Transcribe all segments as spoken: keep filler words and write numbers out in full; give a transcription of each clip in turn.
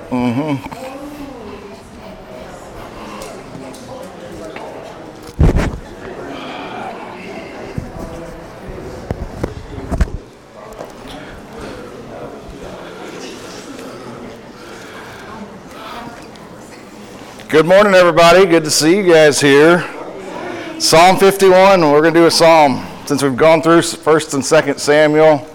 Mm-hmm. Good morning, everybody. Good to see you guys here. Psalm fifty-one, we're going to do a psalm. Since we've gone through first and second Samuel,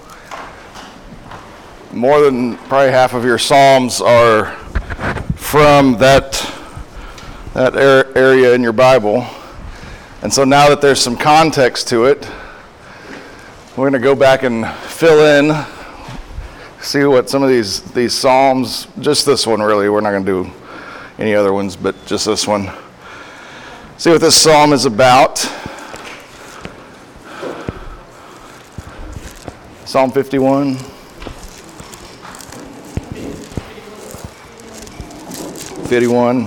more than probably half of your psalms are from that, that area in your Bible. And so now that there's some context to it, we're going to go back and fill in, see what some of these, these psalms, just this one really, we're not going to do any other ones, but just this one. See what this psalm is about. Psalm fifty-one. fifty-one.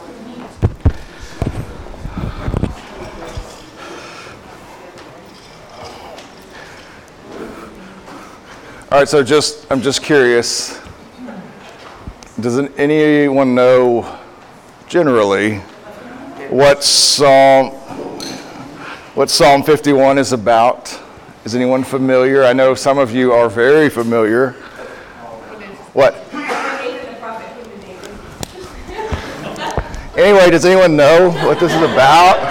All right, so just I'm just curious. Does anyone know generally what Psalm what Psalm fifty-one is about? Is anyone familiar? I know some of you are very familiar. What? Anyway, does anyone know what this is about?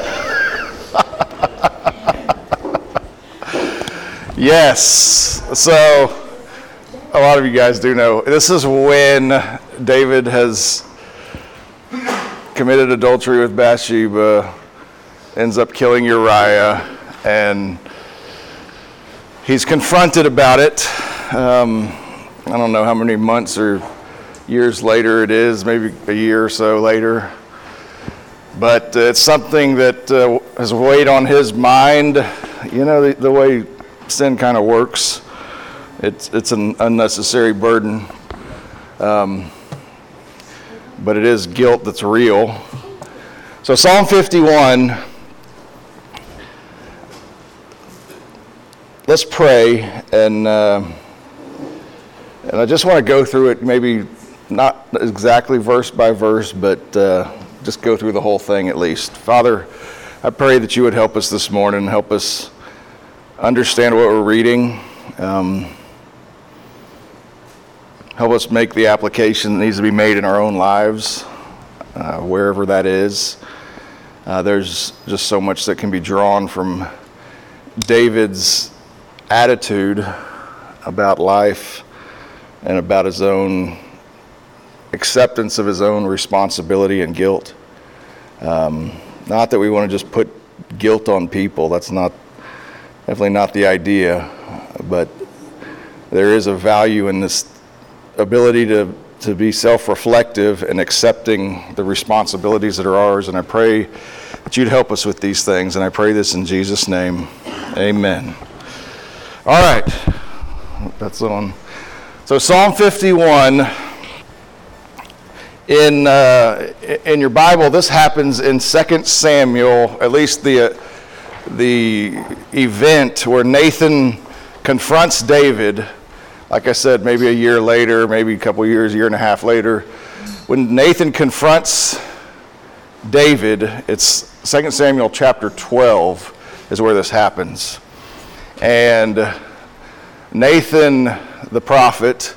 Yes. So a lot of you guys do know. This is when David has committed adultery with Bathsheba, ends up killing Uriah, and he's confronted about it. Um, I don't know how many months or years later it is, maybe a year or so later. But uh, it's something that uh, has weighed on his mind. You know, the, the way sin kind of works. It's it's an unnecessary burden, um, but it is guilt that's real. So Psalm fifty-one, let's pray, and uh, and I just want to go through it, maybe not exactly verse by verse, but uh, just go through the whole thing at least. Father, I pray that you would help us this morning, help us understand what we're reading. Um, Help us make the application that needs to be made in our own lives, uh, wherever that is. Uh, there's just so much that can be drawn from David's attitude about life and about his own acceptance of his own responsibility and guilt. Um, not that we want to just put guilt on people. That's not, definitely not the idea. But there is a value in this ability to, to be self-reflective and accepting the responsibilities that are ours. And I pray that you'd help us with these things. And I pray this in Jesus' name. Amen. All right. That's on. So Psalm fifty-one, in uh, in your Bible, this happens in Second Samuel, at least the uh, the event where Nathan confronts David. Like I said, maybe a year later, maybe a couple years, a year and a half later, when Nathan confronts David, it's Second Samuel chapter twelve is where this happens. And Nathan, the prophet,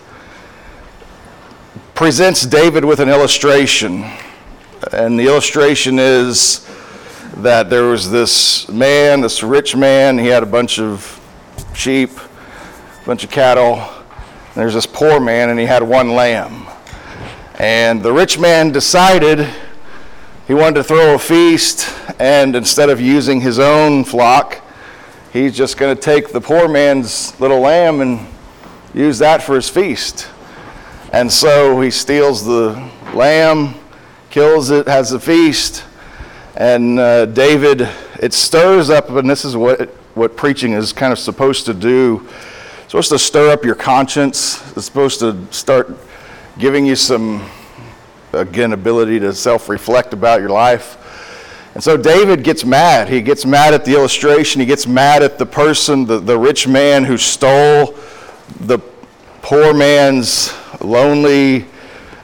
presents David with an illustration. And the illustration is that there was this man, this rich man, he had a bunch of sheep, a bunch of cattle. There's this poor man, and he had one lamb. And the rich man decided he wanted to throw a feast, and instead of using his own flock, he's just going to take the poor man's little lamb and use that for his feast. And so he steals the lamb, kills it, has a feast, and uh, David, it stirs up, and this is what, what preaching is kind of supposed to do. It's supposed to stir up your conscience. It's supposed to start giving you some, again, ability to self-reflect about your life. And so David gets mad. He gets mad at the illustration. He gets mad at the person, the, the rich man who stole the poor man's lonely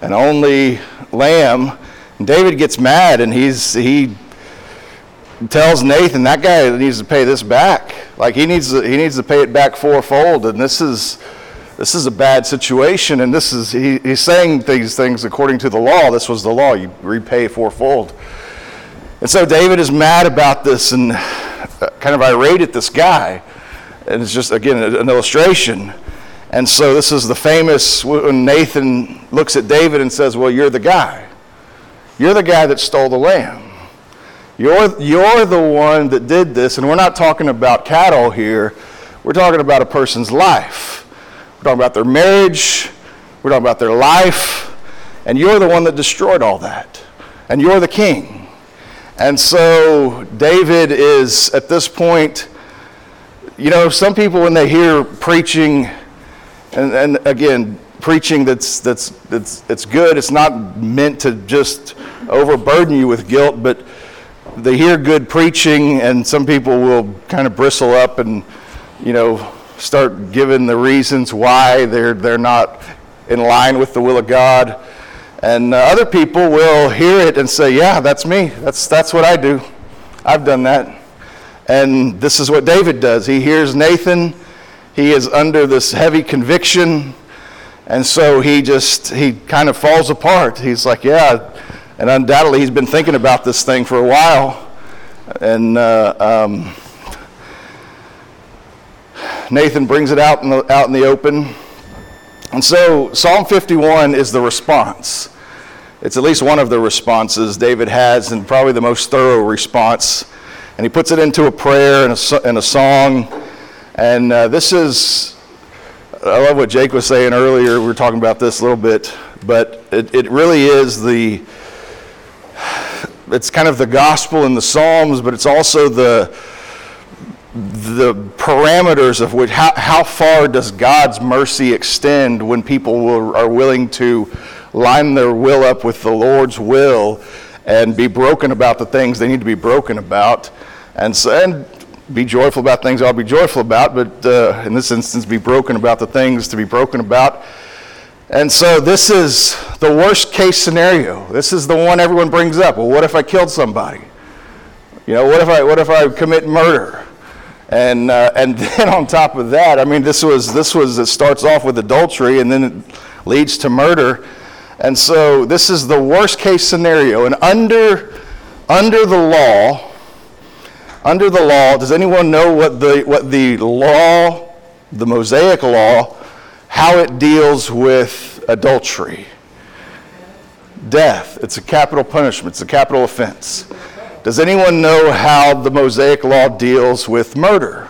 an only lamb. And David gets mad, and he's he tells Nathan, that guy needs to pay this back. Like he needs to, he needs to pay it back fourfold. And this is this is a bad situation. And this is he, he's saying these things according to the law. This was the law. You repay fourfold. And so David is mad about this and kind of irate at this guy. And it's just, again, an illustration. And so this is the famous, when Nathan looks at David and says, well, you're the guy. You're the guy that stole the lamb. You're, you're the one that did this. And we're not talking about cattle here. We're talking about a person's life. We're talking about their marriage. We're talking about their life. And you're the one that destroyed all that. And you're the king. And so David is, at this point, you know, some people when they hear preaching, and, and again, preaching that's that's that's it's good. It's not meant to just overburden you with guilt, but they hear good preaching, and some people will kind of bristle up and, you know, start giving the reasons why they're they're not in line with the will of God. And uh, other people will hear it and say, "Yeah, that's me. That's that's what I do. I've done that." And this is what David does. He hears Nathan. He is under this heavy conviction. And so he just, he kind of falls apart. He's like, yeah. And undoubtedly he's been thinking about this thing for a while. And uh, um, Nathan brings it out in the, out in the open. And so Psalm fifty-one is the response. It's at least one of the responses David has, and probably the most thorough response. And he puts it into a prayer and a, and a song. And uh, this is, I love what Jake was saying earlier. We were talking about this a little bit. But it, it really is the, it's kind of the gospel in the Psalms, but it's also the the parameters of which, how, how far does God's mercy extend when people will, are willing to line their will up with the Lord's will and be broken about the things they need to be broken about, and so, and be joyful about things I'll be joyful about, but uh, in this instance be broken about the things to be broken about. And so this is the worst case scenario. This is the one everyone brings up. Well, what if I killed somebody? You know, what if I what if I commit murder? And uh, and then on top of that, I mean, this was this was it starts off with adultery and then it leads to murder. And so this is the worst case scenario. And under under the law, under the law, does anyone know what the what the law, the Mosaic law, how it deals with adultery? Death. It's a capital punishment. It's a capital offense. Does anyone know how the Mosaic law deals with murder?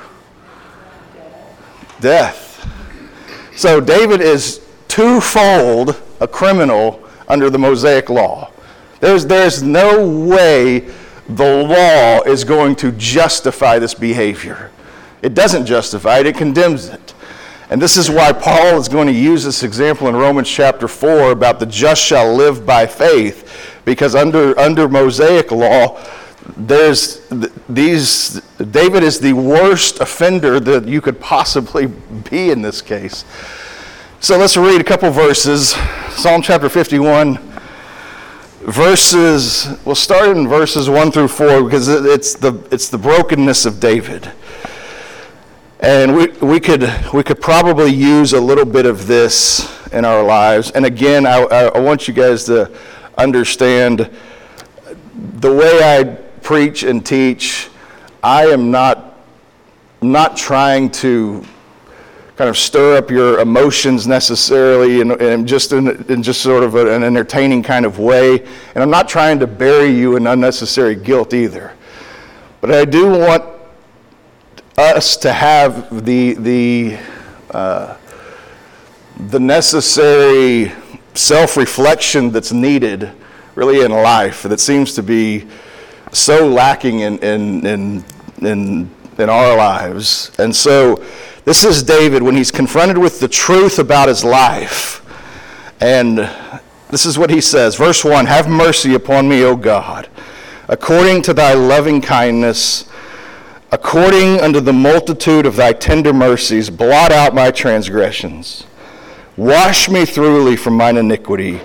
Death. So David is twofold a criminal under the Mosaic law. There's, there's no way the law is going to justify this behavior. It doesn't justify it, it condemns it. And this is why Paul is going to use this example in Romans chapter four about the just shall live by faith, because under, under Mosaic law, there's these, David is the worst offender that you could possibly be in this case. So let's read a couple verses. Psalm chapter fifty-one, verses, we'll start in verses one through four because it's the it's the brokenness of David. And we we could we could probably use a little bit of this in our lives. And again, I, I want you guys to understand the way I preach and teach, I am not not trying to kind of stir up your emotions necessarily, and, and just in, in just sort of an entertaining kind of way. And I'm not trying to bury you in unnecessary guilt either. But I do want us to have the the uh, the necessary self-reflection that's needed, really, in life, that seems to be so lacking in in in in, in our lives. And so this is David when he's confronted with the truth about his life. And this is what he says. Verse one, have mercy upon me, O God, according to thy loving kindness, according unto the multitude of thy tender mercies, blot out my transgressions. Wash me thoroughly from mine iniquity.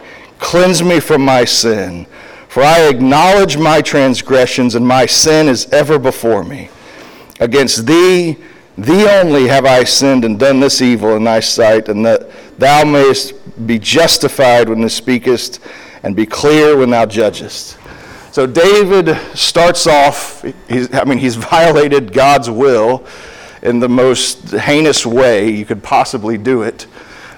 Cleanse me from my sin. For I acknowledge my transgressions, and my sin is ever before me. Against thee, thee only have I sinned and done this evil in thy sight, and that thou mayest be justified when thou speakest, and be clear when thou judgest. So David starts off, he's, I mean, he's violated God's will in the most heinous way you could possibly do it.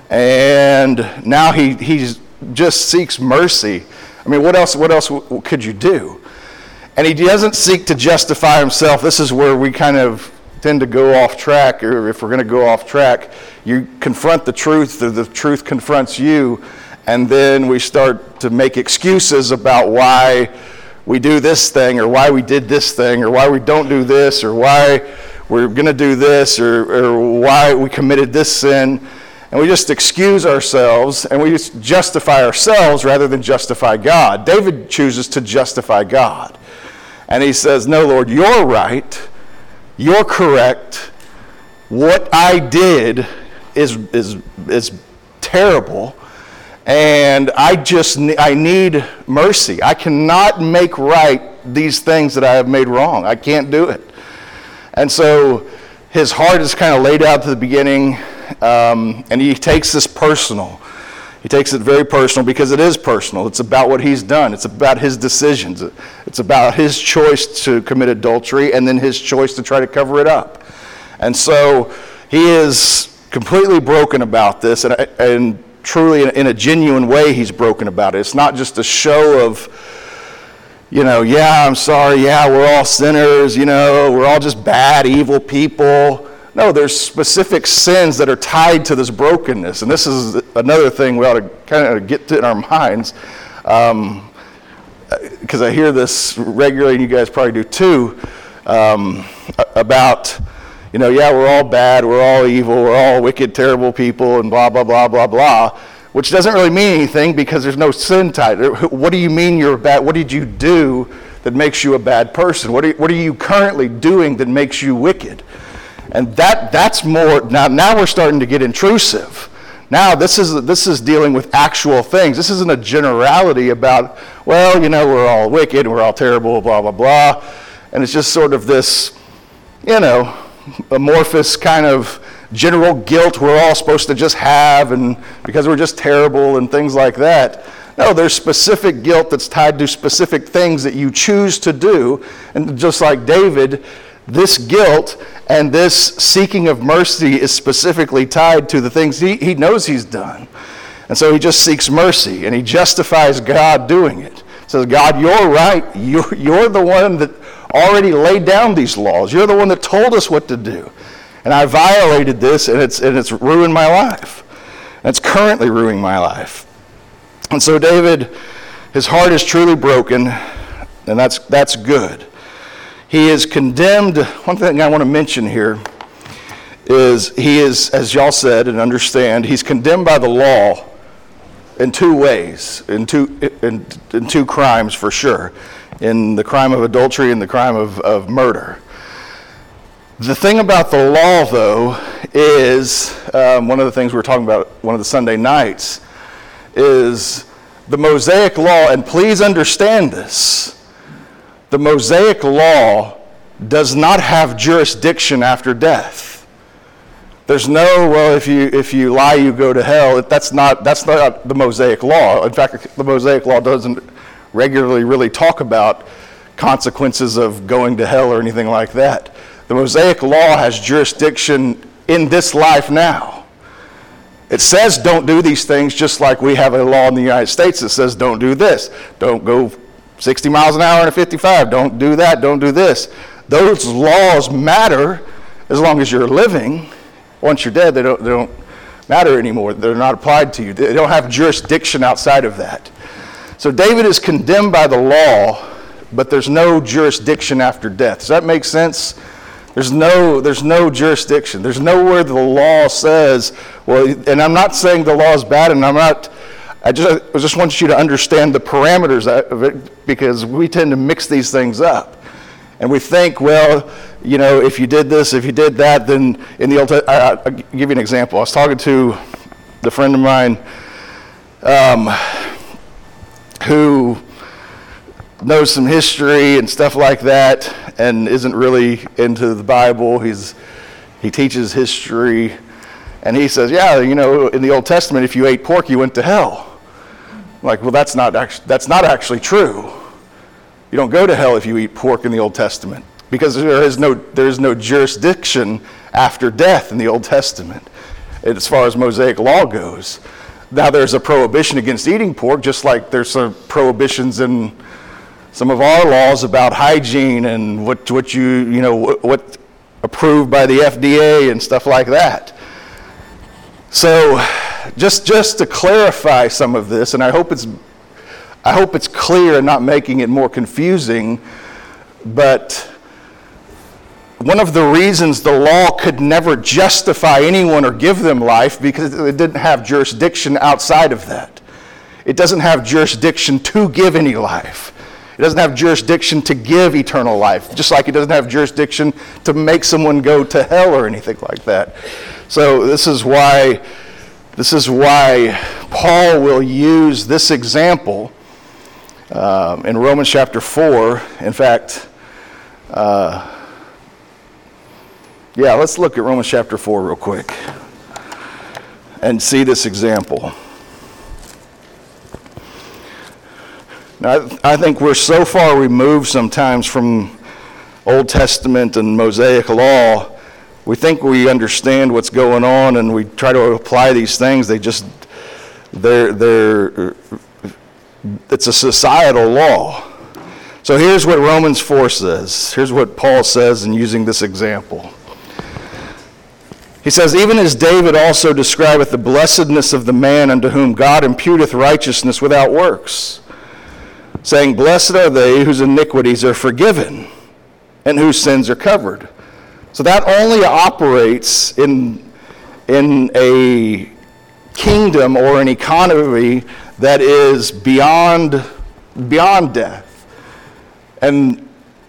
And now he he's just seeks mercy. I mean, what else, what else could you do? And he doesn't seek to justify himself. This is where we kind of tend to go off track, or if we're going to go off track, you confront the truth, or the truth confronts you, and then we start to make excuses about why we do this thing, or why we did this thing, or why we don't do this, or why we're going to do this, or, or why we committed this sin. And we just excuse ourselves, and we just justify ourselves rather than justify God. David chooses to justify God. And he says, no, Lord, you're right. You're correct. What I did is is is terrible. And I just I need mercy. I cannot make right these things that I have made wrong. I can't do it. And so his heart is kind of laid out to the beginning. Um, and he takes this personal. He takes it very personal because it is personal. It's about what he's done. It's about his decisions. It's about his choice to commit adultery and then his choice to try to cover it up. And so he is completely broken about this, and, and truly in a genuine way he's broken about it. It's not just a show of, you know, yeah, I'm sorry, yeah, we're all sinners, you know, we're all just bad, evil people. No, there's specific sins that are tied to this brokenness. And this is another thing we ought to kind of get to in our minds. Um, because I hear this regularly, and you guys probably do too, um, about, you know, yeah, we're all bad, we're all evil, we're all wicked, terrible people, and blah, blah, blah, blah, blah, which doesn't really mean anything because there's no sin tied. What do you mean you're bad? What did you do that makes you a bad person? What are, what are you currently doing that makes you wicked? And that that's more, now now we're starting to get intrusive. Now this is this is dealing with actual things. This isn't a generality about, well, you know, we're all wicked, we're all terrible, blah, blah, blah. And it's just sort of this, you know, amorphous kind of general guilt we're all supposed to just have, and because we're just terrible and things like that. No, there's specific guilt that's tied to specific things that you choose to do. And just like David, this guilt and this seeking of mercy is specifically tied to the things he, he knows he's done. And so he just seeks mercy, and he justifies God doing it. Says, God, you're right. You're, you're the one that already laid down these laws. You're the one that told us what to do. And I violated this, and it's, and it's ruined my life. And it's currently ruining my life. And so David, his heart is truly broken, and that's that's good. He is condemned. One thing I want to mention here is he is, as y'all said and understand, he's condemned by the law in two ways, in two in, in two crimes for sure, in the crime of adultery and the crime of, of murder. The thing about the law, though, is um, one of the things we were talking about one of the Sunday nights is the Mosaic law, and please understand this. The Mosaic law does not have jurisdiction after death. There's no, well, if you if you lie, you go to hell. That's not that's not the Mosaic law. In fact, the Mosaic law doesn't regularly really talk about consequences of going to hell or anything like that. The Mosaic law has jurisdiction in this life now. It says don't do these things, just like we have a law in the United States that says don't do this. Don't go sixty miles an hour in a fifty-five. Don't do that. Don't do this. Those laws matter as long as you're living. Once you're dead, they don't, they don't matter anymore. They're not applied to you. They don't have jurisdiction outside of that. So David is condemned by the law, but there's no jurisdiction after death. Does that make sense? There's no, there's no jurisdiction. There's nowhere the law says, well, and I'm not saying the law is bad, and I'm not, I just, I just want you to understand the parameters of it, because we tend to mix these things up. And we think, well, you know, if you did this, if you did that, then in the Old Testament, I'll give you an example. I was talking to a friend of mine, um, who knows some history and stuff like that and isn't really into the Bible. He's he teaches history, and he says, yeah, you know, in the Old Testament, if you ate pork, you went to hell. I'm like, well, that's not actually, that's not actually true. You don't go to hell if you eat pork in the Old Testament, because there is no there is no jurisdiction after death in the Old Testament as far as Mosaic law goes. Now, there's a prohibition against eating pork, just like there's some prohibitions in some of our laws about hygiene and what what you you know what, what approved by the F D A and stuff like that. So, just just to clarify some of this, and I hope it's I hope it's clear and not making it more confusing, but one of the reasons the law could never justify anyone or give them life, because it didn't have jurisdiction outside of that. It doesn't have jurisdiction to give any life. It doesn't have jurisdiction to give eternal life, just like it doesn't have jurisdiction to make someone go to hell or anything like that. So this is why, this is why Paul will use this example um, in Romans chapter four. In fact, uh, yeah, let's look at Romans chapter four real quick and see this example. Now, I think we're so far removed sometimes from Old Testament and Mosaic law, we think we understand what's going on and we try to apply these things. They just, they're, they're, it's a societal law. So here's what Romans four says. Here's what Paul says in using this example. He says, even as David also describeth the blessedness of the man unto whom God imputeth righteousness without works, saying, blessed are they whose iniquities are forgiven and whose sins are covered. So that only operates in, in a kingdom or an economy that is beyond, beyond death. And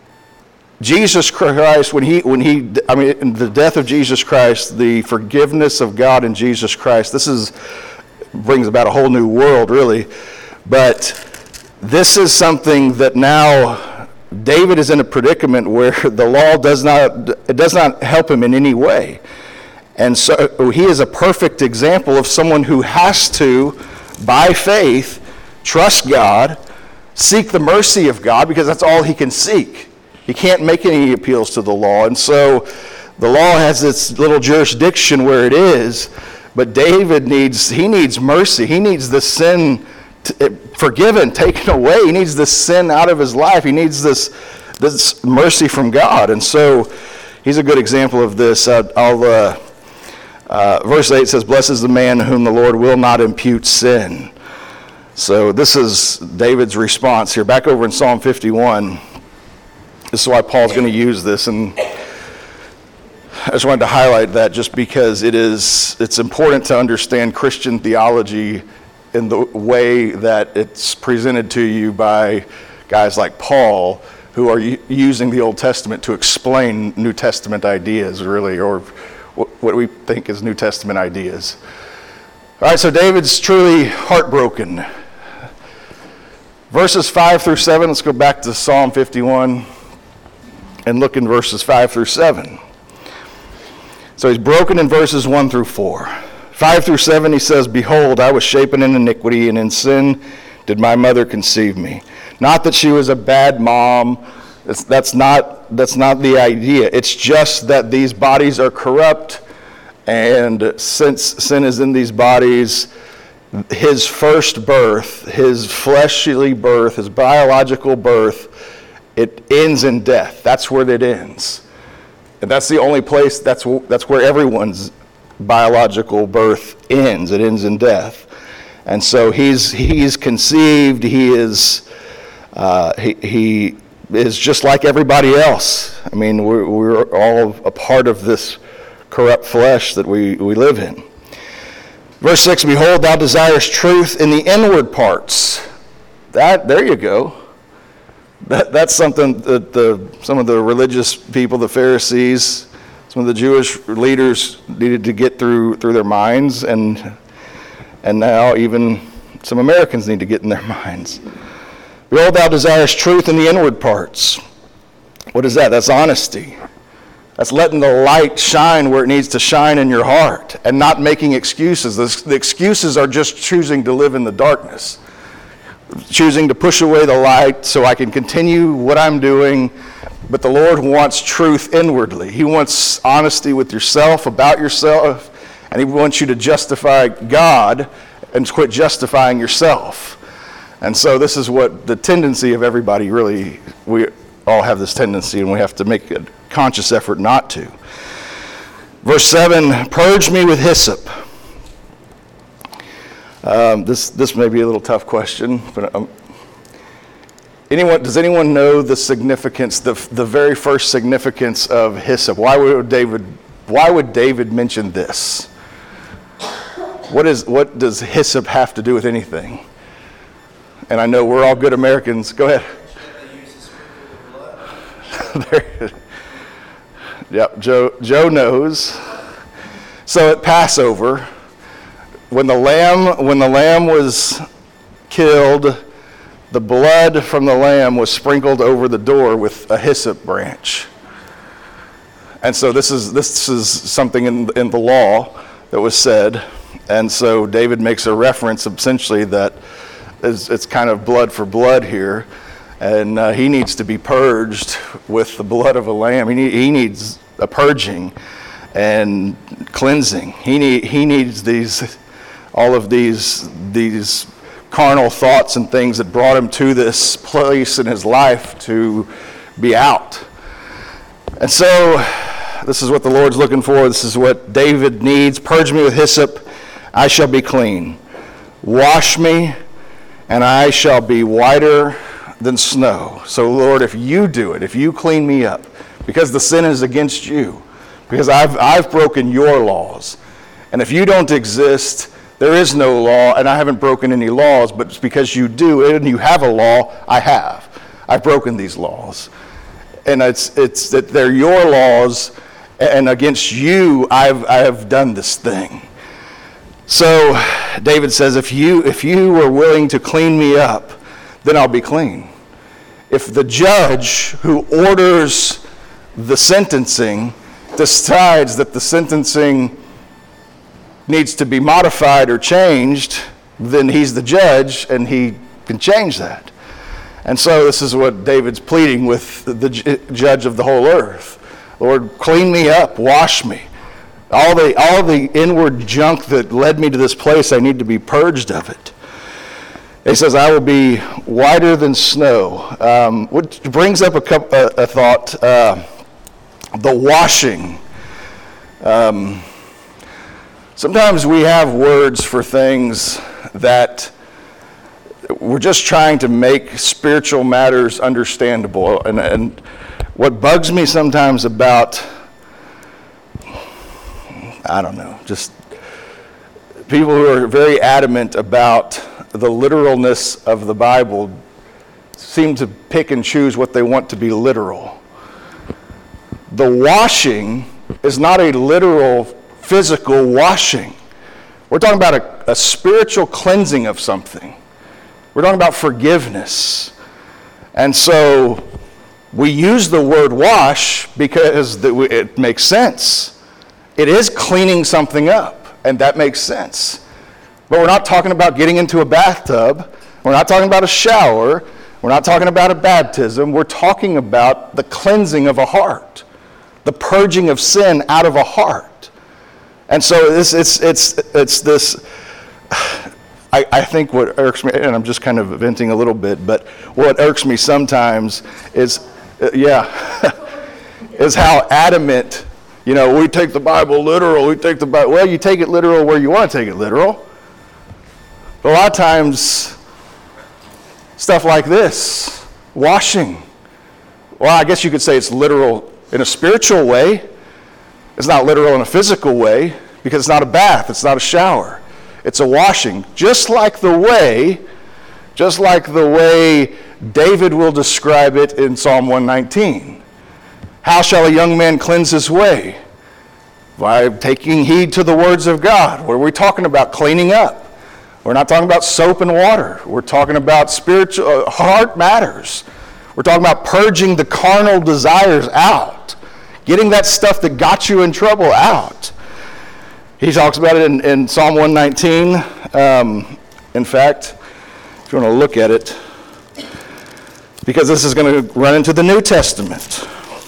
Jesus Christ, when he, when he, I mean, in the death of Jesus Christ, the forgiveness of God in Jesus Christ, this is, brings about a whole new world, really. But this is something that now David is in a predicament where the law does not, it does not help him in any way. And so he is a perfect example of someone who has to, by faith, trust God, seek the mercy of God, because that's all he can seek. He can't make any appeals to the law. And so the law has its little jurisdiction where it is, but David needs, he needs mercy. He needs the sin t- forgiven, taken away. He needs the sin out of his life. He needs this, this mercy from God. And so he's a good example of this. Uh, I'll, uh, uh, verse eight says, blessed is the man whom the Lord will not impute sin. So this is David's response here. Back over in Psalm fifty-one. This is why Paul's going to use this, and I just wanted to highlight that just because it is, it's important to understand Christian theology in the way that it's presented to you by guys like Paul, who are using the Old Testament to explain New Testament ideas, really, or what we think is New Testament ideas. All right, so David's truly heartbroken. Verses five through seven, let's go back to Psalm fifty-one. And look in verses five through seven. So he's broken in verses one through four. five through seven he says, behold, I was shapen in iniquity, and in sin did my mother conceive me. Not that she was a bad mom. That's, that's, not, that's not the idea. It's just that these bodies are corrupt, and since sin is in these bodies, his first birth, his fleshly birth, his biological birth, it ends in death. That's where it ends. And that's the only place, that's, that's where everyone's biological birth ends. It ends in death. And so he's he's conceived, he is uh, he, he is just like everybody else. I mean, we're, we're all a part of this corrupt flesh that we, we live in. Verse six, behold, thou desirest truth in the inward parts. That, there you go. That, that's something that the, some of the religious people, the Pharisees, some of the Jewish leaders needed to get through through their minds, and and now even some Americans need to get in their minds. Behold, thou desirest truth in the inward parts. What is that? That's honesty. That's letting the light shine where it needs to shine in your heart and not making excuses. The excuses are just choosing to live in the darkness, choosing to push away the light so I can continue what I'm doing. But the Lord wants truth inwardly. He wants honesty with yourself, about yourself, and he wants you to justify God and quit justifying yourself. And so this is what the tendency of everybody really, we all have this tendency, and we have to make a conscious effort not to. Verse seven, purge me with hyssop. Um, this this may be a little tough question, but um, anyone does anyone know the significance, the the very first significance of hyssop? Why would David why would David mention this? What is what does hyssop have to do with anything? And I know we're all good Americans. Go ahead. There, yep, Joe, Joe knows. So at Passover, when the lamb, when the lamb was killed, the blood from the lamb was sprinkled over the door with a hyssop branch. And so this is this is something in in the law that was said. And so David makes a reference essentially that is, it's kind of blood for blood here. And uh, he needs to be purged with the blood of a lamb. He, need, he needs a purging and cleansing. He need, he needs these, all of these, these carnal thoughts and things that brought him to this place in his life to be out. And so this is what the Lord's looking for. This is what David needs. Purge me with hyssop, I shall be clean. Wash me, and I shall be whiter than snow. So Lord, if you do it, if you clean me up, because the sin is against you, because I've I've broken your laws, and if you don't exist, there is no law, and I haven't broken any laws, but it's because you do, and you have a law, I have. I've broken these laws. And it's it's that they're your laws, and against you I've I have done this thing. So David says, if you if you were willing to clean me up, then I'll be clean. If the judge who orders the sentencing decides that the sentencing needs to be modified or changed, then he's the judge and he can change that. And so this is what David's pleading with the judge of the whole earth. Lord, clean me up, wash me. All the all the inward junk that led me to this place, I need to be purged of it. He says, I will be whiter than snow. Um, which brings up a, couple, a, a thought, uh, the washing. Um, sometimes we have words for things that we're just trying to make spiritual matters understandable. And, and what bugs me sometimes about, I don't know, just people who are very adamant about the literalness of the Bible seem to pick and choose what they want to be literal. The washing is not a literal physical washing. We're talking about a, a spiritual cleansing of something. We're talking about forgiveness. And so we use the word wash because it makes sense. It is cleaning something up, and that makes sense. But we're not talking about getting into a bathtub. We're not talking about a shower. We're not talking about a baptism. We're talking about the cleansing of a heart, the purging of sin out of a heart. And so it's it's it's it's this. I, I think what irks me, and I'm just kind of venting a little bit, but what irks me sometimes is, uh, yeah, is how adamant. You know, we take the Bible literal. We take the Bible. Well, you take it literal where you want to take it literal. But a lot of times, stuff like this, washing. Well, I guess you could say it's literal in a spiritual way. It's not literal in a physical way because it's not a bath. It's not a shower. It's a washing. Just like the way, just like the way David will describe it in Psalm one nineteen. How shall a young man cleanse his way? By taking heed to the words of God. What are we talking about? Cleaning up. We're not talking about soap and water. We're talking about spiritual uh, heart matters. We're talking about purging the carnal desires out, getting that stuff that got you in trouble out. He talks about it in, in Psalm one nineteen. Um, in fact, if you want to look at it, because this is going to run into the New Testament.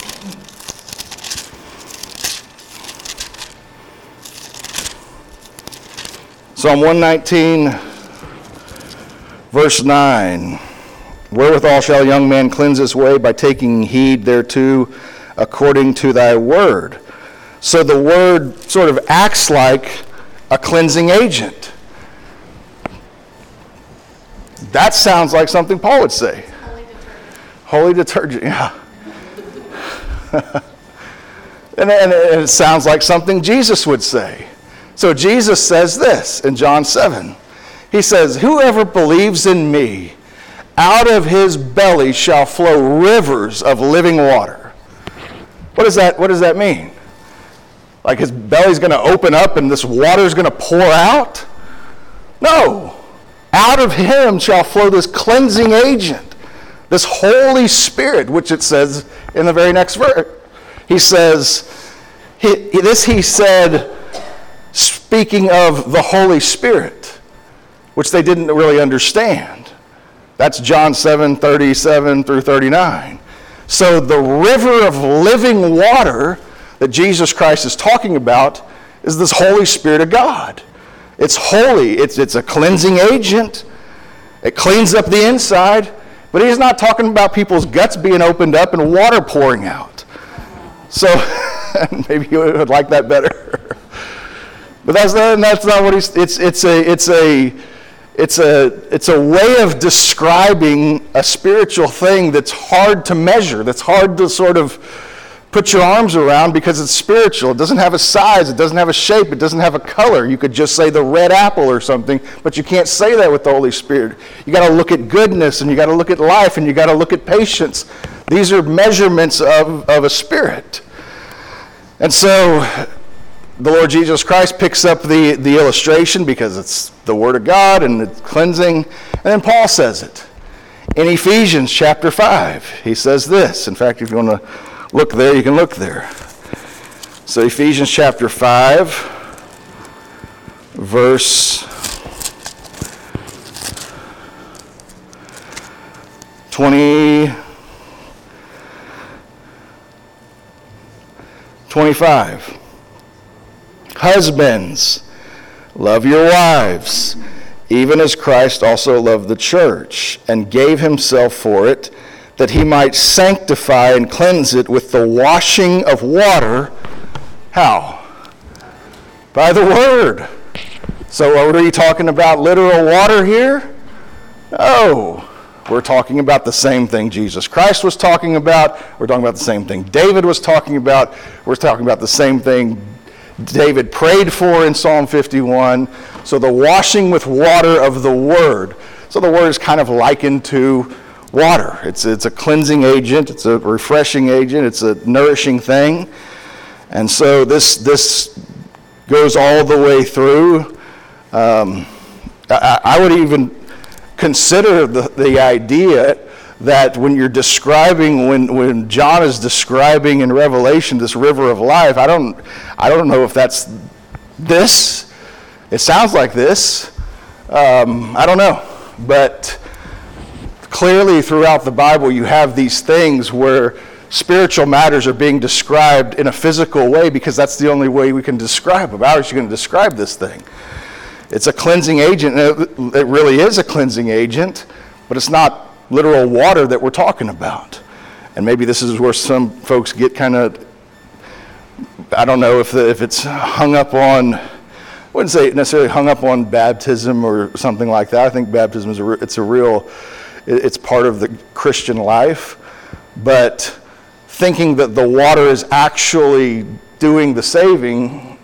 Psalm one nineteen, verse nine. Wherewithal shall a young man cleanse his way? By taking heed thereto according to thy word. So the word sort of acts like a cleansing agent. That sounds like something Paul would say. Holy detergent. Holy detergent, yeah. and, and it sounds like something Jesus would say. So Jesus says this in John seven. He says, whoever believes in me, out of his belly shall flow rivers of living water. What does that, what does that mean? Like his belly's going to open up and this water's going to pour out? No. Out of him shall flow this cleansing agent, this Holy Spirit, which it says in the very next verse. He says, he, this he said, speaking of the Holy Spirit, which they didn't really understand. That's John seven, thirty-seven through thirty-nine. So the river of living water that Jesus Christ is talking about is this Holy Spirit of God. It's holy. It's, it's a cleansing agent. It cleans up the inside. But he's not talking about people's guts being opened up and water pouring out. So maybe you would like that better. But that's not, that's not what he's, it's, it's a, it's a, it's a, it's a way of describing a spiritual thing that's hard to measure, that's hard to sort of put your arms around because it's spiritual. It doesn't have a size, it doesn't have a shape, it doesn't have a color. You could just say the red apple or something, but you can't say that with the Holy Spirit. You got to look at goodness, and you got to look at life, and you got to look at patience. These are measurements of, of a spirit. And so the Lord Jesus Christ picks up the, the illustration because it's the Word of God and it's cleansing. And then Paul says it. In Ephesians chapter five, he says this. In fact, if you want to look there, you can look there. So Ephesians chapter five, verse twenty, twenty-five. Husbands, love your wives, even as Christ also loved the church, and gave himself for it, that he might sanctify and cleanse it with the washing of water. How? By the word. So what are you talking about, literal water here? No. We're talking about the same thing Jesus Christ was talking about. We're talking about the same thing David was talking about. We're talking about the same thing David prayed for in Psalm fifty-one. So the washing with water of the word. So the word is kind of likened to water. It's, it's a cleansing agent. It's a refreshing agent. It's a nourishing thing. And so this, this goes all the way through. Um, I, I would even consider the, the idea that when you're describing, when, when John is describing in Revelation this river of life, I don't, I don't know if that's this. It sounds like this. Um, I don't know. But clearly throughout the Bible you have these things where spiritual matters are being described in a physical way because that's the only way we can describe them. How are you going to describe this thing? It's a cleansing agent, and it really is a cleansing agent, but it's not literal water that we're talking about. And maybe this is where some folks get kind of, I don't know if the, if it's hung up on, I wouldn't say necessarily hung up on baptism or something like that. I think baptism is a, it's a real, it's part of the Christian life. But thinking that the water is actually doing the saving,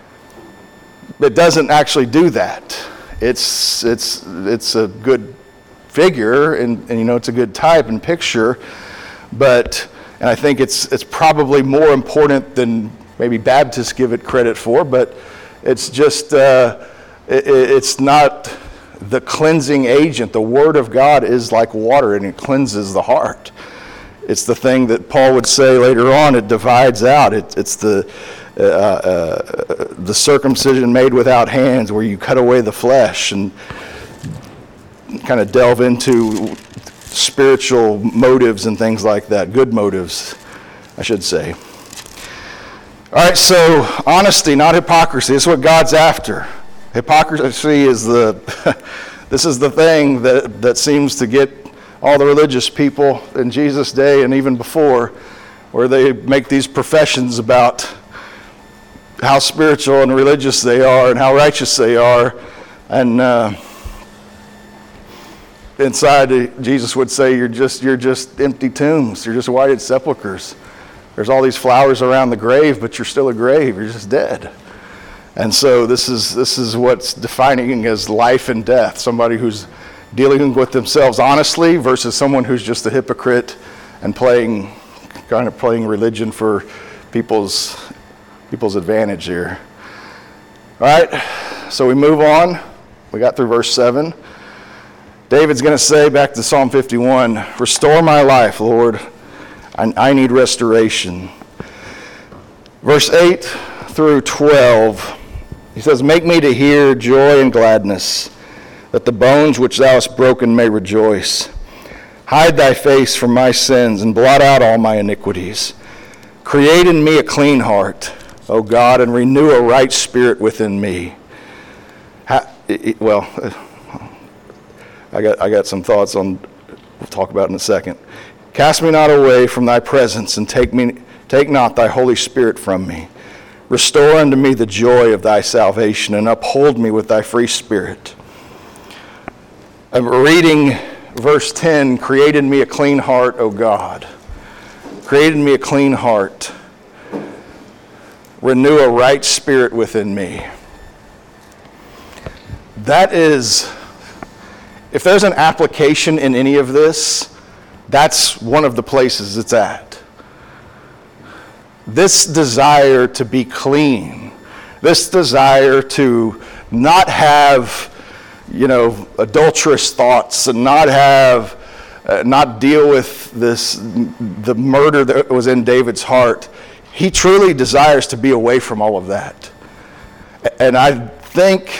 it doesn't actually do that. It's it's it's a good figure, and, and you know it's a good type and picture, but and I think it's it's probably more important than maybe Baptists give it credit for, but it's just uh, it, it's not the cleansing agent. The Word of God is like water, and it cleanses the heart. It's the thing that Paul would say later on, it divides out. It, it's the uh, uh, the circumcision made without hands, where you cut away the flesh and kind of delve into spiritual motives and things like that. Good motives, I should say. All right, so honesty, not hypocrisy. This is what God's after. Hypocrisy is the, this is the thing that, that seems to get all the religious people in Jesus' day and even before, where they make these professions about how spiritual and religious they are and how righteous they are. And uh, inside, Jesus would say, you're just, you're just empty tombs. You're just whited sepulchers. There's all these flowers around the grave, but you're still a grave. You're just dead. And so this is this is what's defining as life and death. Somebody who's dealing with themselves honestly versus someone who's just a hypocrite and playing, kind of playing religion for people's people's advantage here. All right, so we move on. We got through verse seven. David's going to say, back to Psalm fifty-one, restore my life, Lord. I, I need restoration. Verse eight through twelve. He says, make me to hear joy and gladness, that the bones which thou hast broken may rejoice. Hide thy face from my sins and blot out all my iniquities. Create in me a clean heart, O God, and renew a right spirit within me. How, it, well, I got I got some thoughts on, we'll talk about in a second. Cast me not away from thy presence, and take me take not thy Holy Spirit from me. Restore unto me the joy of thy salvation, and uphold me with thy free spirit. I'm reading verse ten, create in me a clean heart, O God. Create in me a clean heart. Renew a right spirit within me. That is, if there's an application in any of this, that's one of the places it's at. This desire to be clean, this desire to not have, you know, adulterous thoughts and not have, uh, not deal with this, the murder that was in David's heart. He truly desires to be away from all of that. And I think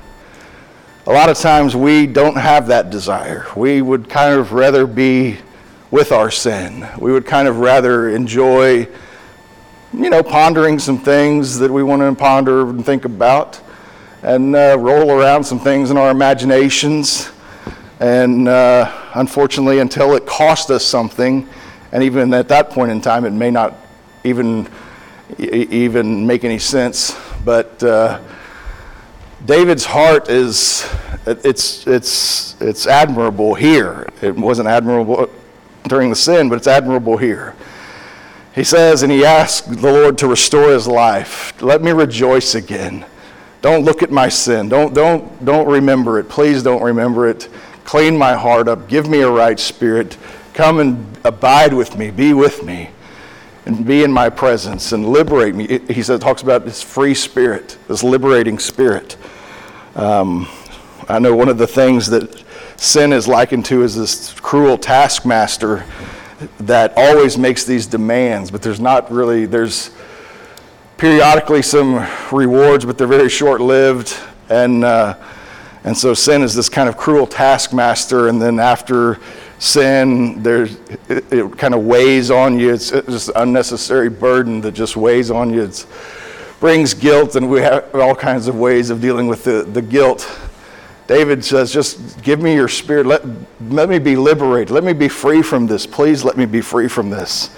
a lot of times we don't have that desire. We would kind of rather be with our sin. We would kind of rather enjoy, you know, pondering some things that we want to ponder and think about, and uh, roll around some things in our imaginations. And uh, unfortunately, until it costs us something, and even at that point in time, it may not even even make any sense. But uh, David's heart is, it's it's it's admirable here. It wasn't admirable during the sin, but it's admirable here. He says, and he asks the Lord to restore his life. Let me rejoice again. Don't look at my sin. Don't don't don't remember it. Please don't remember it. Clean my heart up. Give me a right spirit. Come and abide with me. Be with me. And be in my presence and liberate me. He said, talks about this free spirit, this liberating spirit. Um, I know one of the things that sin is likened to is this cruel taskmaster that always makes these demands, but there's not really, there's periodically some rewards, but they're very short-lived. And uh, and so sin is this kind of cruel taskmaster, and then after sin, there's, it, it kind of weighs on you. It's, it's just an unnecessary burden that just weighs on you. It brings guilt, and we have all kinds of ways of dealing with the, the guilt. David says, just give me your spirit. Let, let me be liberated. Let me be free from this. Please let me be free from this.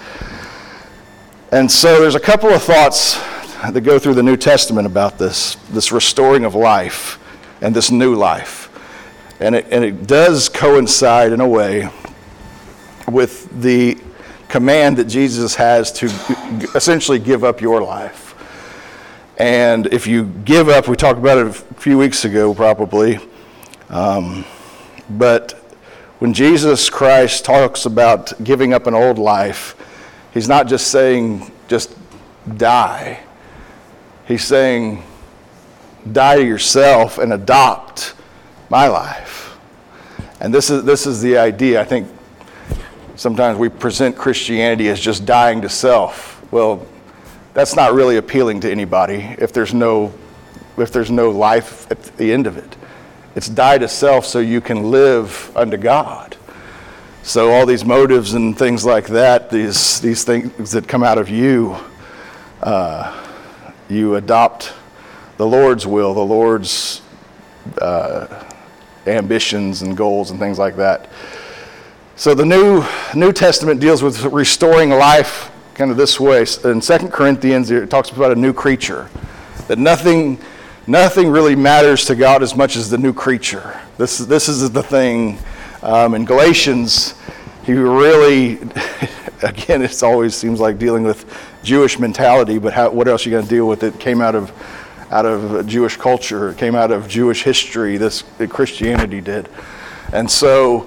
And so there's a couple of thoughts that go through the New Testament about this, this restoring of life and this new life. And it, and it does coincide in a way with the command that Jesus has to essentially give up your life. And if you give up, we talked about it a few weeks ago probably, um, but when Jesus Christ talks about giving up an old life, he's not just saying just die. He's saying die to yourself and adopt my life. And this is this is the idea. I think sometimes we present Christianity as just dying to self. Well, that's not really appealing to anybody if there's no if there's no life at the end of it. It's die to self so you can live unto God. So all these motives and things like that, these these things that come out of you, uh, you adopt the Lord's will, the Lord's uh, ambitions and goals and things like that. So the New New Testament deals with restoring life kind of this way. In Second Corinthians, it talks about a new creature, that nothing nothing really matters to God as much as the new creature. This this is the thing. Um, in Galatians, he really, again, it always seems like dealing with Jewish mentality, but how, what else are you going to deal with? It came out of out of Jewish culture. It came out of Jewish history. This Christianity did. And so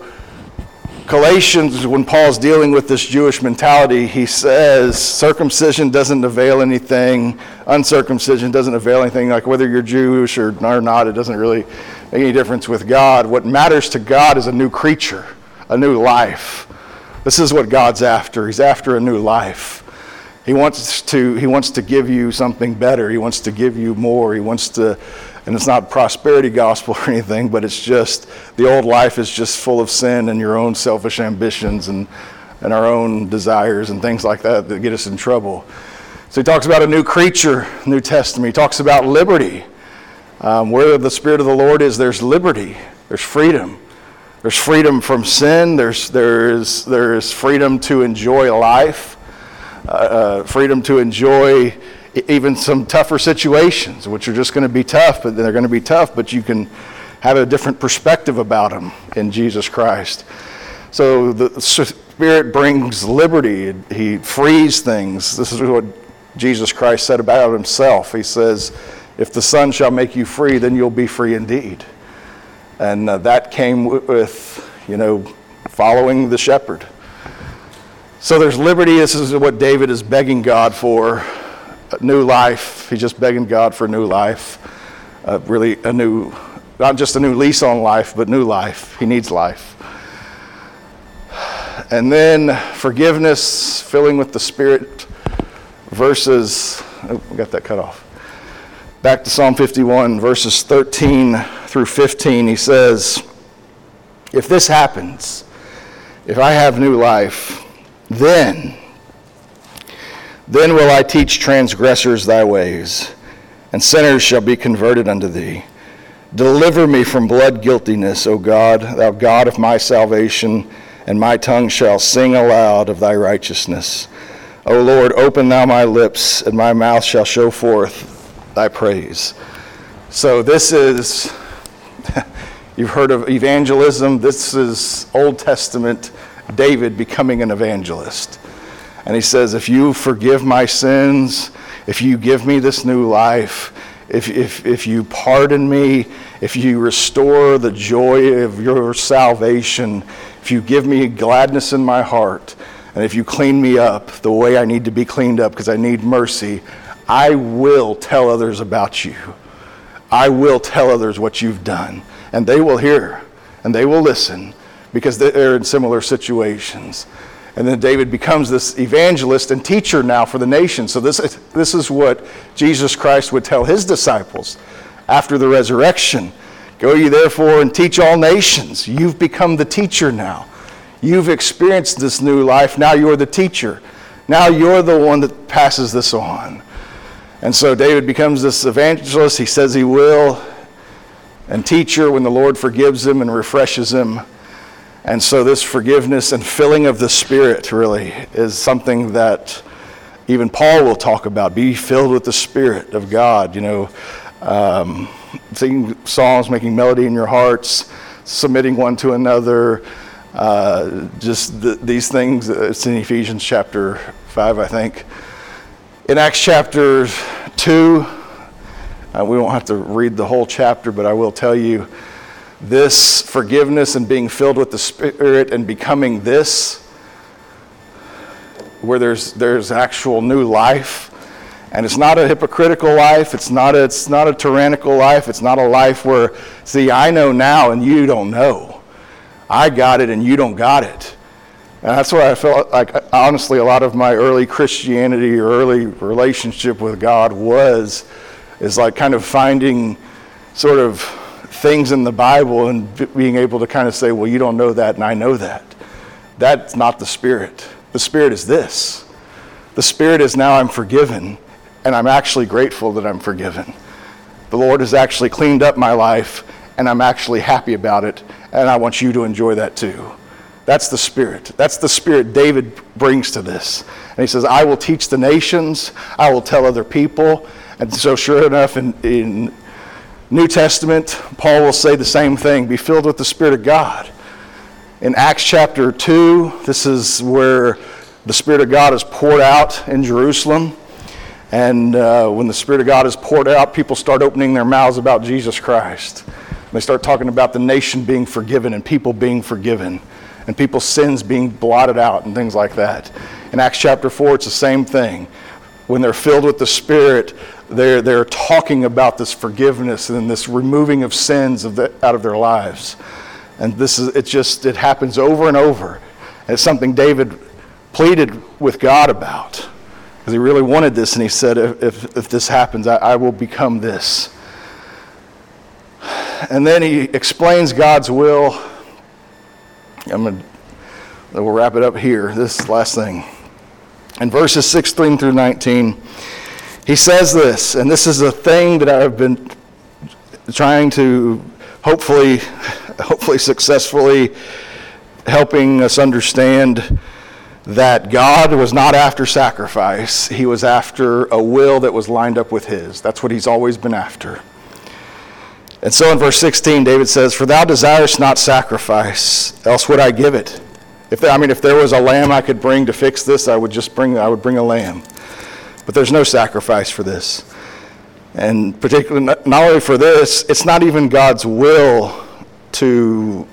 Galatians, when Paul's dealing with this Jewish mentality, he says circumcision doesn't avail anything, uncircumcision doesn't avail anything, like whether you're Jewish or, or not, it doesn't really make any difference with God. What matters to God is a new creature, a new life. This is what God's after. He's after a new life. He wants to he wants to give you something better. He wants to give you more. He wants to, and it's not prosperity gospel or anything, but it's just the old life is just full of sin and your own selfish ambitions and, and our own desires and things like that that get us in trouble. So he talks about a new creature, New Testament. He talks about liberty. Um, where the Spirit of the Lord is, there's liberty. There's freedom. There's freedom from sin. There's there's there's freedom to enjoy life. Uh, uh, freedom to enjoy even some tougher situations, which are just going to be tough, but they're going to be tough, but you can have a different perspective about them in Jesus Christ. So the Spirit brings liberty. He frees things. This is what Jesus Christ said about himself. He says, if the Son shall make you free, then you'll be free indeed. And uh, that came with, you know, following the shepherd. So there's liberty. This is what David is begging God for. A new life. He's just begging God for new life. Uh, really a new, not just a new lease on life, but new life. He needs life. And then forgiveness, filling with the Spirit, verses, oh, we got that cut off. Back to Psalm fifty-one, verses thirteen through fifteen, he says, if this happens, if I have new life, then, then will I teach transgressors thy ways, and sinners shall be converted unto thee. Deliver me from blood guiltiness, O God, thou God of my salvation, and my tongue shall sing aloud of thy righteousness. O Lord, open thou my lips, and my mouth shall show forth thy praise. So this is, you've heard of evangelism. This is Old Testament David becoming an evangelist. And he says, if you forgive my sins, if you give me this new life, if if if you pardon me, if you restore the joy of your salvation, if you give me gladness in my heart, and if you clean me up the way I need to be cleaned up because I need mercy, I will tell others about you. I will tell others what you've done. And they will hear, and they will listen, because they're in similar situations. And then David becomes this evangelist and teacher now for the nation. So this, this is what Jesus Christ would tell his disciples after the resurrection. Go ye therefore and teach all nations. You've become the teacher now. You've experienced this new life. Now you're the teacher. Now you're the one that passes this on. And so David becomes this evangelist. He says he will. And teacher when the Lord forgives him and refreshes him. And so this forgiveness and filling of the Spirit really is something that even Paul will talk about. Be filled with the Spirit of God, you know, um, singing songs, making melody in your hearts, submitting one to another, uh, just the, these things. It's in Ephesians chapter five, I think. In Acts chapter two, uh, we won't have to read the whole chapter, but I will tell you, this forgiveness and being filled with the Spirit and becoming this, where there's there's actual new life And it's not a hypocritical life. It's not a, it's not a tyrannical life. It's not a life where, see, I know now and you don't know. I got it and you don't got it. And that's why I felt like, honestly, a lot of my early Christianity or early relationship with God was, is like kind of finding sort of things in the Bible and being able to kind of say, well, you don't know that and I know that. That's not the Spirit. The Spirit is this. The Spirit is now I'm forgiven. And I'm actually grateful that I'm forgiven. The Lord has actually cleaned up my life, and I'm actually happy about it, and I want you to enjoy that too. That's the Spirit. That's the Spirit David brings to this. And he says, I will teach the nations, I will tell other people. And so sure enough, in, in New Testament, Paul will say the same thing, be filled with the Spirit of God. In Acts chapter two, this is where the Spirit of God is poured out in Jerusalem. And uh, when the Spirit of God is poured out, people start opening their mouths about Jesus Christ. And they start talking about the nation being forgiven and people being forgiven and people's sins being blotted out and things like that. In Acts chapter four, it's the same thing. When they're filled with the Spirit, they're, they're talking about this forgiveness and this removing of sins of the, out of their lives. And this is, it just, it happens over and over. And it's something David pleaded with God about. Because he really wanted this, and he said, if, if, if this happens, I, I will become this. And then he explains God's will. I'm going to, we'll wrap it up here, this last thing. In verses sixteen through nineteen, he says this, and this is a thing that I've been trying to hopefully, hopefully successfully helping us understand, that God was not after sacrifice. He was after a will that was lined up with his. That's what he's always been after. And so in verse sixteen, David says, for thou desirest not sacrifice, else would I give it. If there, I mean, if there was a lamb I could bring to fix this, I would just bring, I would bring a lamb. But there's no sacrifice for this. And particularly, not, not only for this, it's not even God's will to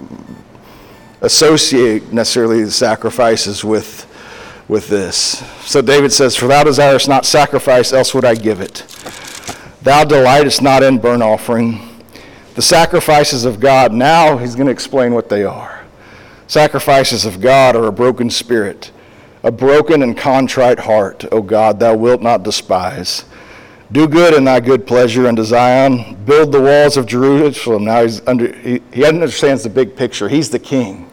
associate necessarily the sacrifices with, with this. So David says, for thou desirest not sacrifice, else would I give it. Thou delightest not in burnt offering. The sacrifices of God, now he's going to explain what they are. Sacrifices of God are a broken spirit, a broken and contrite heart, O God, thou wilt not despise. Do good in thy good pleasure unto Zion. Build the walls of Jerusalem. Now he's under, he, he understands the big picture. He's the king.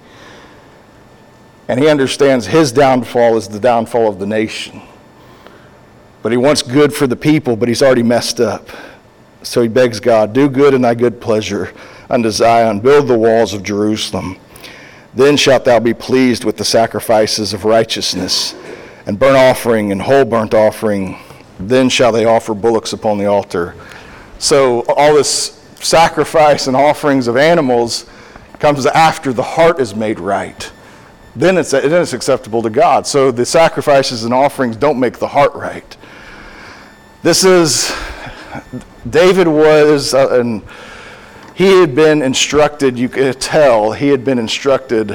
And he understands his downfall is the downfall of the nation. But he wants good for the people, but he's already messed up. So he begs God, do good in thy good pleasure unto Zion. Build the walls of Jerusalem. Then shalt thou be pleased with the sacrifices of righteousness, and burnt offering and whole burnt offering. Then shall they offer bullocks upon the altar. So all this sacrifice and offerings of animals comes after the heart is made right. Then it's, then it's acceptable to God. So the sacrifices and offerings don't make the heart right. This is, David was, uh, and he had been instructed, you could tell, he had been instructed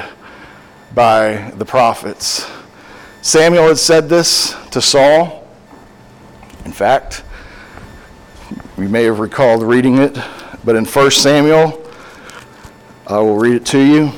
by the prophets. Samuel had said this to Saul. In fact, you may have recalled reading it, but in First Samuel, I will read it to you.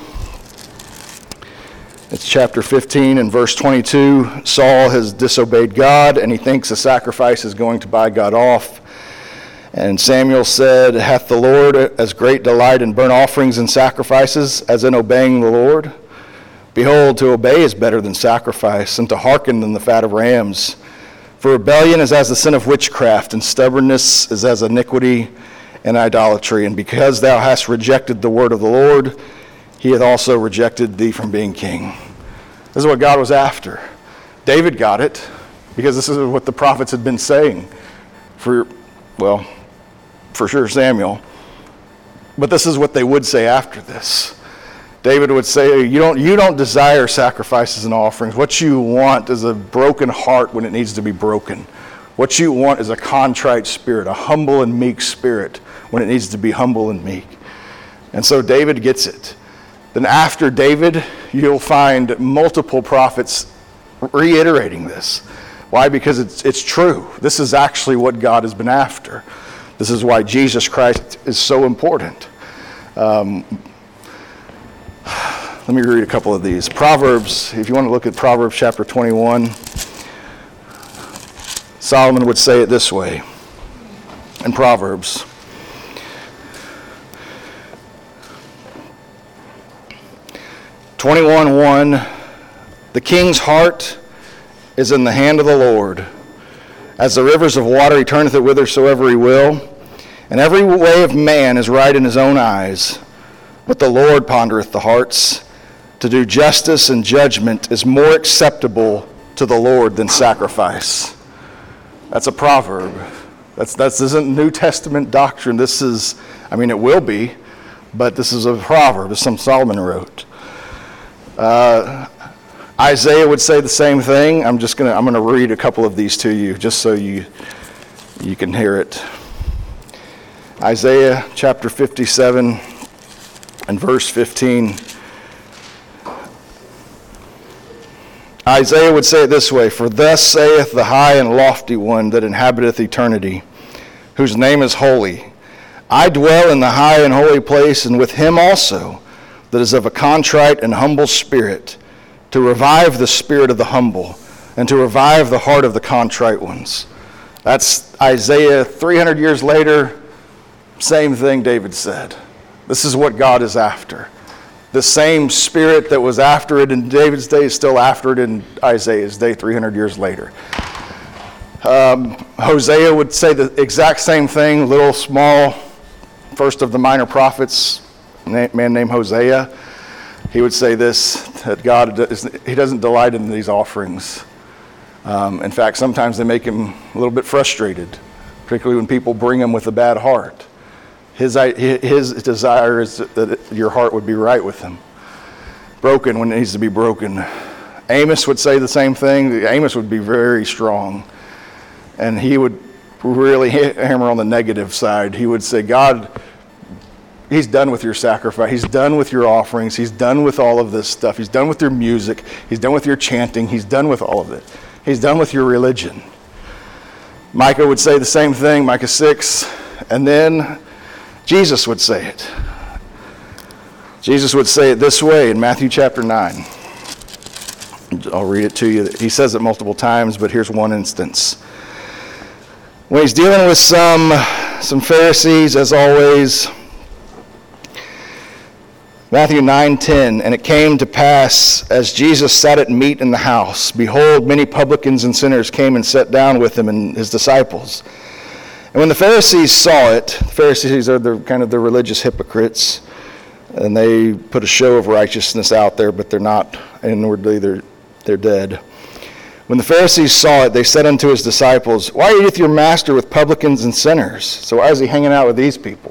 It's chapter fifteen and verse twenty-two. Saul has disobeyed God, and he thinks the sacrifice is going to buy God off. And Samuel said, hath the Lord as great delight in burnt offerings and sacrifices as in obeying the Lord? Behold, to obey is better than sacrifice, and to hearken than the fat of rams. For rebellion is as the sin of witchcraft, and stubbornness is as iniquity and idolatry. And because thou hast rejected the word of the Lord, he hath also rejected thee from being king. This is what God was after. David got it, because this is what the prophets had been saying for, well, for sure Samuel. But this is what they would say after this. David would say, you don't, you don't desire sacrifices and offerings. What you want is a broken heart when it needs to be broken. What you want is a contrite spirit, a humble and meek spirit when it needs to be humble and meek. And so David gets it. Then after David, you'll find multiple prophets reiterating this. Why? Because it's, it's true. This is actually what God has been after. This is why Jesus Christ is so important. Um, let me read a couple of these. Proverbs, if you want to look at Proverbs chapter twenty-one, Solomon would say it this way in Proverbs. twenty-one one, the king's heart is in the hand of the Lord. As the rivers of water, he turneth it whithersoever he will. And every way of man is right in his own eyes. But the Lord pondereth the hearts. To do justice and judgment is more acceptable to the Lord than sacrifice. That's a proverb. That's, that's, this isn't New Testament doctrine. This is, I mean, it will be, but this is a proverb. It's something Solomon wrote. Uh, Isaiah would say the same thing. I'm just gonna I'm gonna read a couple of these to you, just so you you can hear it. Isaiah chapter fifty-seven and verse fifteen. Isaiah would say it this way: For thus saith the high and lofty one that inhabiteth eternity, whose name is holy. I dwell in the high and holy place, and with him also that is of a contrite and humble spirit, to revive the spirit of the humble, and to revive the heart of the contrite ones. That's Isaiah. three hundred years later, same thing David said. This is what God is after. The same spirit that was after it in David's day is still after it in Isaiah's day three hundred years later. Um, Hosea would say the exact same thing, little small, first of the minor prophets, a man named Hosea. He would say this, that God, is, he doesn't delight in these offerings. Um, in fact, sometimes they make him a little bit frustrated, particularly when people bring him with a bad heart. His, his desire is that your heart would be right with him. Broken when it needs to be broken. Amos would say the same thing. Amos would be very strong. And he would really hammer on the negative side. He would say, God, he's done with your sacrifice. He's done with your offerings. He's done with all of this stuff. He's done with your music. He's done with your chanting. He's done with all of it. He's done with your religion. Micah would say the same thing, Micah six. And then Jesus would say it. Jesus would say it this way in Matthew chapter nine. I'll read it to you. He says it multiple times, but here's one instance. When he's dealing with some, some Pharisees, as always, Matthew nine ten, and it came to pass, as Jesus sat at meat in the house, behold, many publicans and sinners came and sat down with him and his disciples. And when the Pharisees saw it, the Pharisees are the kind of the religious hypocrites, and they put a show of righteousness out there, but they're not, inwardly they're, they're dead. When the Pharisees saw it, they said unto his disciples, Why eateth your master with publicans and sinners? So why is he hanging out with these people?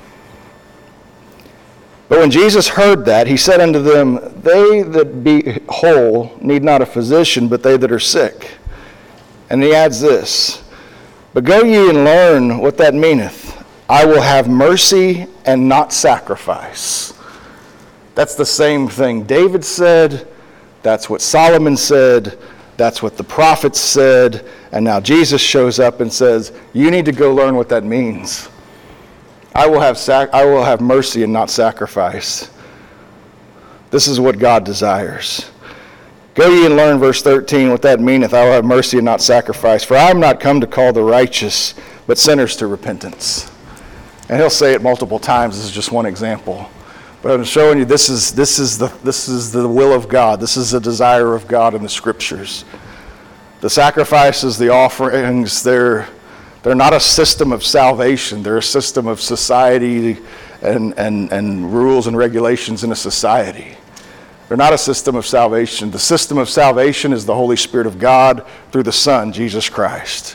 But when Jesus heard that, he said unto them, They that be whole need not a physician, but they that are sick. And he adds this, But go ye and learn what that meaneth. I will have mercy and not sacrifice. That's the same thing David said. That's what Solomon said. That's what the prophets said. And now Jesus shows up and says, you need to go learn what that means. I will have sac- I will have mercy and not sacrifice. This is what God desires. Go ye and learn, verse thirteen, what that meaneth. I will have mercy and not sacrifice. For I am not come to call the righteous, but sinners to repentance. And he'll say it multiple times. This is just one example. But I'm showing you this is this is the this is the will of God. This is the desire of God in the Scriptures. The sacrifices, the offerings, they're they're not a system of salvation. They're a system of society and, and, and rules and regulations in a society. They're not a system of salvation. The system of salvation is the Holy Spirit of God through the Son, Jesus Christ.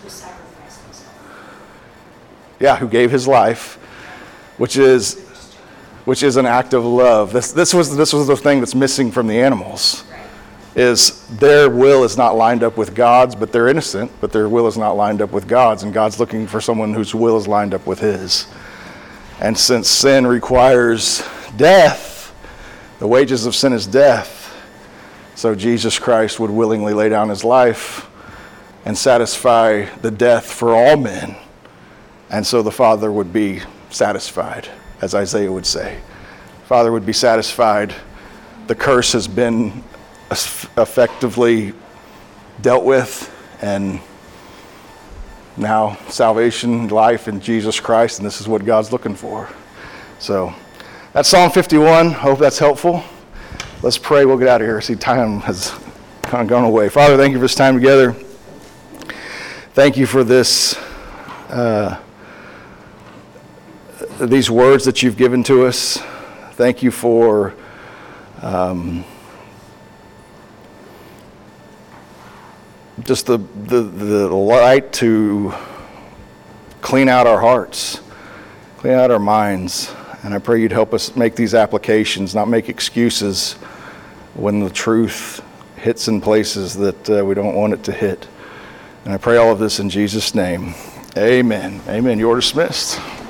Yeah, who gave his life, which is which is an act of love. This this was this was the thing that's missing from the animals. Is their will is not lined up with God's, but they're innocent, but their will is not lined up with God's, and God's looking for someone whose will is lined up with his. And since sin requires death, the wages of sin is death, so Jesus Christ would willingly lay down his life and satisfy the death for all men. And so the Father would be satisfied, as Isaiah would say. Father would be satisfied. The curse has been effectively dealt with, and now salvation, life in Jesus Christ, and this is what God's looking for. So that's Psalm fifty-one. Hope that's helpful. Let's pray. We'll get out of here. See, time has kind of gone away. Father, thank you for this time together. Thank you for this, uh, these words that you've given to us. Thank you for um, just the, the the light to clean out our hearts, clean out our minds. And I pray you'd help us make these applications, not make excuses when the truth hits in places that uh, we don't want it to hit. And I pray all of this in Jesus' name. Amen. Amen. You're dismissed.